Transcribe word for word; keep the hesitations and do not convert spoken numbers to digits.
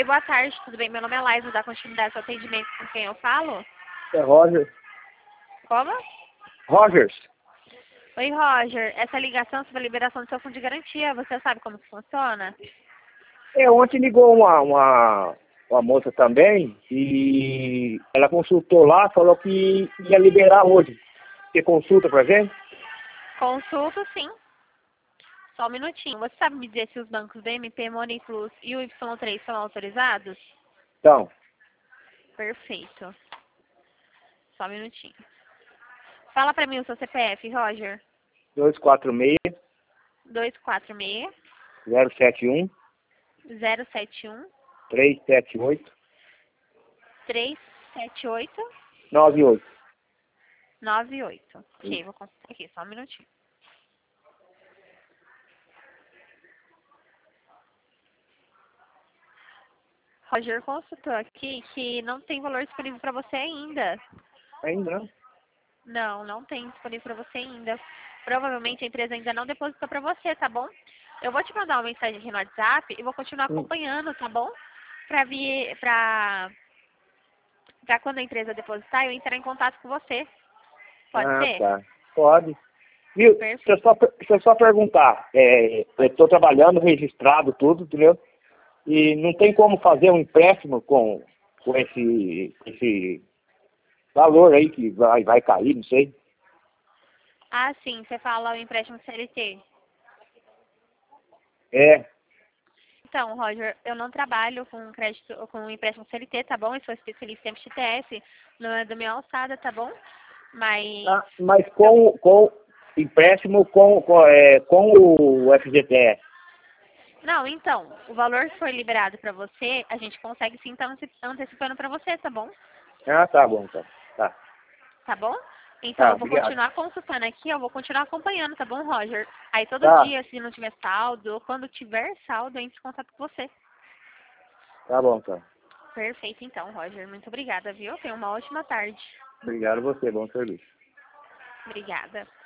Oi, boa tarde, tudo bem? Meu nome é Laís, vou dar continuidade ao atendimento com quem eu falo. É Roger. Como? Rogers. Oi, Roger. Essa ligação é sobre a liberação do seu fundo de garantia, você sabe como que funciona? É, ontem ligou uma, uma, uma moça também e ela consultou lá, falou que ia liberar hoje. Você consulta pra gente? Consulto, sim. Só um minutinho. Você sabe me dizer se os bancos B M P, Money Plus e o Y três são autorizados? Então, Perfeito. Só um minutinho. Fala pra mim o seu C P F, Roger. dois quatro seis, dois quatro seis, zero sete um, zero sete um, três sete oito, três sete oito, nove oito. nove oito. Ok, vou consultar aqui, só um minutinho. Roger consultou aqui que não tem valor disponível para você ainda. Ainda não? Não, não tem disponível para você ainda. Provavelmente a empresa ainda não depositou para você, tá bom? Eu vou te mandar uma mensagem aqui no WhatsApp e vou continuar Hum. acompanhando, tá bom? Pra vir, pra, pra quando a empresa depositar, eu entrar em contato com você. Pode Ah, ser? tá. Pode. Viu? Deixa eu Perfeito. só, per- deixa eu só perguntar. É, eu estou trabalhando, registrado, tudo, entendeu? E não tem como fazer um empréstimo com, com esse, esse valor aí que vai, vai cair, não sei. Ah, sim, você fala o empréstimo C L T. É. Então, Roger, eu não trabalho com crédito com empréstimo C L T, tá bom? Eu sou especialista em F G T S, não é do meu alçada, tá bom? Mas Ah, mas com, com empréstimo com, com, é, com o F G T S. não, então, o valor que foi liberado para você, a gente consegue sim estar ante- antecipando para você, tá bom? Ah, tá bom, então. Tá. Tá bom? Então Tá, eu vou obrigado. continuar consultando aqui, eu vou continuar acompanhando, tá bom, Roger? Aí todo Tá, dia, se não tiver saldo, ou quando tiver saldo, eu entro em contato com você. tá bom, então. Perfeito, então, Roger. Muito obrigada, viu? Tenha uma ótima tarde. Obrigado a você, bom serviço. Obrigada.